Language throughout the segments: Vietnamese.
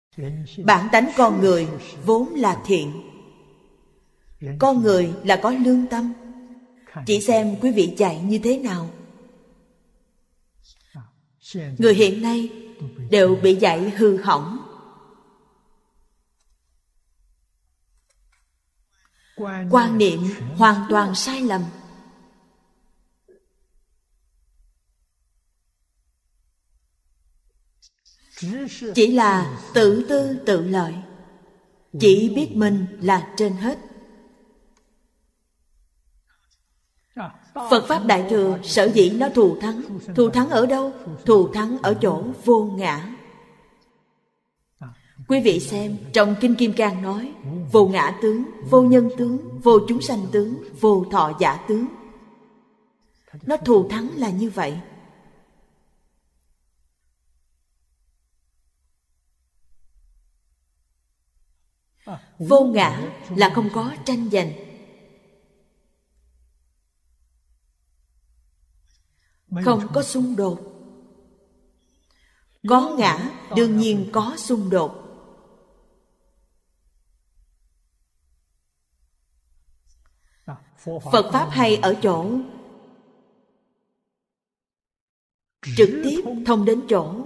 Bản tánh con người vốn là thiện. Con người là có lương tâm. Chỉ xem quý vị dạy như thế nào. Người hiện nay đều bị dạy hư hỏng. Quan niệm hoàn toàn sai lầm. Chỉ là tự tư tự lợi, chỉ biết mình là trên hết. Phật Pháp Đại Thừa sở dĩ nó thù thắng. Thù thắng ở đâu? Thù thắng ở chỗ vô ngã. Quý vị xem, trong Kinh Kim Cang nói vô ngã tướng, vô nhân tướng, vô chúng sanh tướng, vô thọ giả tướng. Nó thù thắng là như vậy. Vô ngã là không có tranh giành. Không có xung đột. Có ngã đương nhiên có xung đột. Phật Pháp hay ở chỗ trực tiếp thông đến chỗ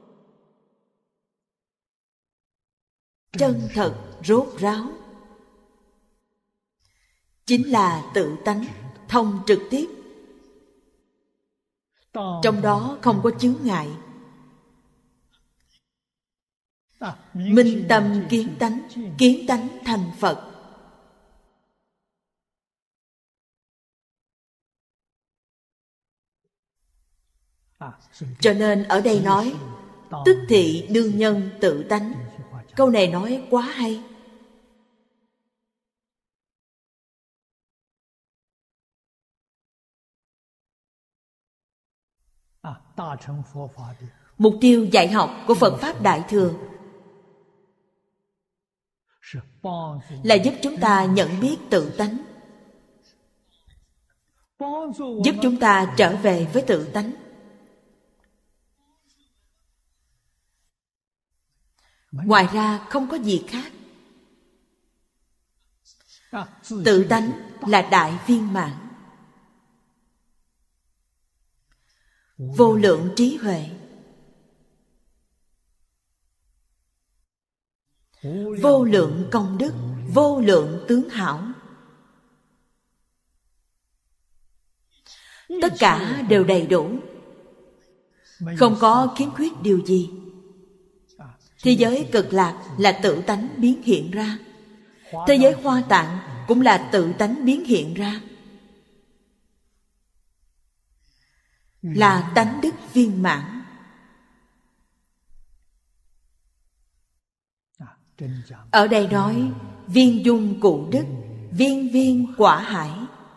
chân thật rốt ráo. Chính là tự tánh, thông trực tiếp. Trong đó không có chướng ngại. Minh tâm kiến tánh thành Phật. Cho nên ở đây nói tức thị đương nhân tự tánh. Câu này nói quá hay. Mục tiêu dạy học của Phật Pháp Đại Thừa là giúp chúng ta nhận biết tự tánh, giúp chúng ta trở về với tự tánh. Ngoài ra không có gì khác. Tự tánh là đại viên mãn, vô lượng trí huệ, vô lượng công đức, vô lượng tướng hảo. Tất cả đều đầy đủ, không có khiếm khuyết điều gì. Thế giới Cực Lạc là tự tánh biến hiện ra. Thế giới Hoa Tạng cũng là tự tánh biến hiện ra. Là tánh đức viên mãn. Ở đây nói viên dung cụ đức, viên viên quả hải.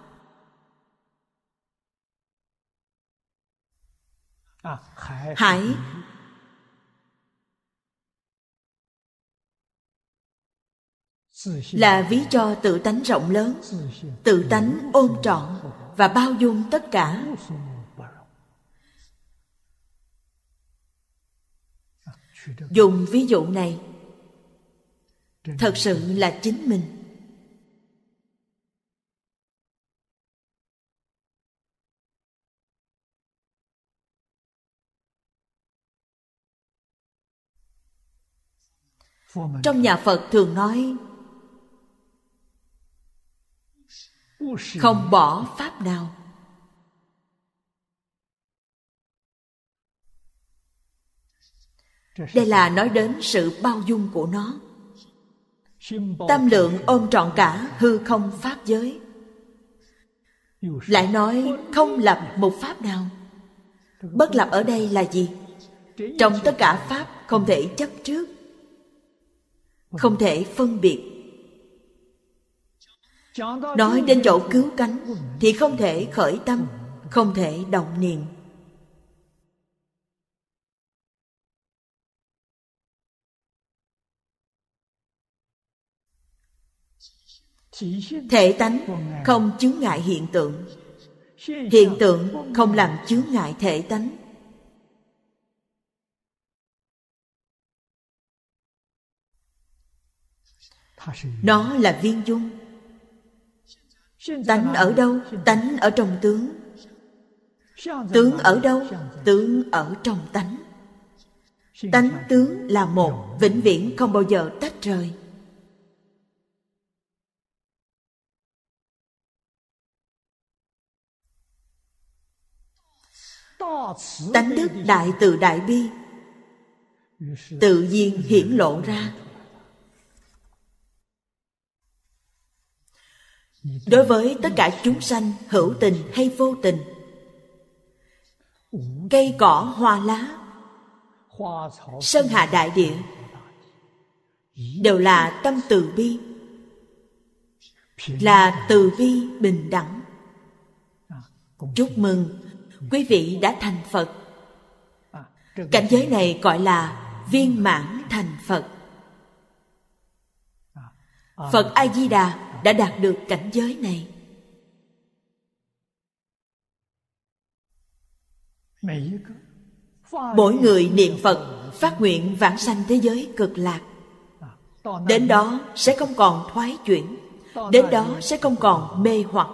Hải là ví cho tự tánh rộng lớn, tự tánh ôm trọn và bao dung tất cả. Dùng ví dụ này thật sự là chính mình. Trong nhà Phật thường nói không bỏ pháp nào. Đây là nói đến sự bao dung của nó. Tâm lượng ôm trọn cả hư không pháp giới. Lại nói không lập một pháp nào. Bất lập ở đây là gì? Trong tất cả pháp không thể chấp trước, không thể phân biệt. Nói đến chỗ cứu cánh thì không thể khởi tâm, không thể động niệm. Thể tánh không chướng ngại hiện tượng, hiện tượng không làm chướng ngại thể tánh. Nó là viên dung. Tánh ở đâu? Tánh ở trong tướng. Tướng ở đâu? Tướng ở trong tánh. Tánh tướng là một, vĩnh viễn không bao giờ tách rời. Tánh đức đại từ đại bi tự nhiên hiển lộ ra. Đối với tất cả chúng sanh, hữu tình hay vô tình, cây cỏ hoa lá, sơn hà đại địa, đều là tâm từ bi, là từ bi bình đẳng. Chúc mừng quý vị đã thành Phật. Cảnh giới này gọi là viên mãn thành Phật. Phật A-di-đà đã đạt được cảnh giới này. Mỗi người niệm Phật phát nguyện vãng sanh thế giới cực lạc. Đến đó sẽ không còn thoái chuyển, đến đó sẽ không còn mê hoặc.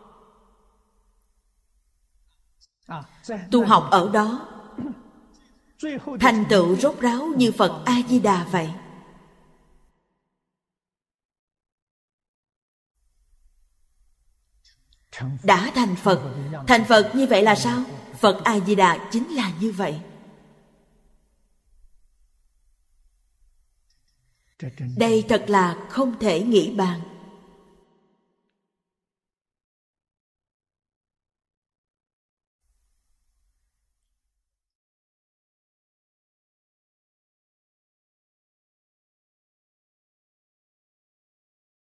Tu học ở đó thành tựu rốt ráo như Phật A-di-đà vậy. Đã thành Phật. Thành Phật như vậy là sao? Phật A-di-đà chính là như vậy. Đây thật là không thể nghĩ bàn.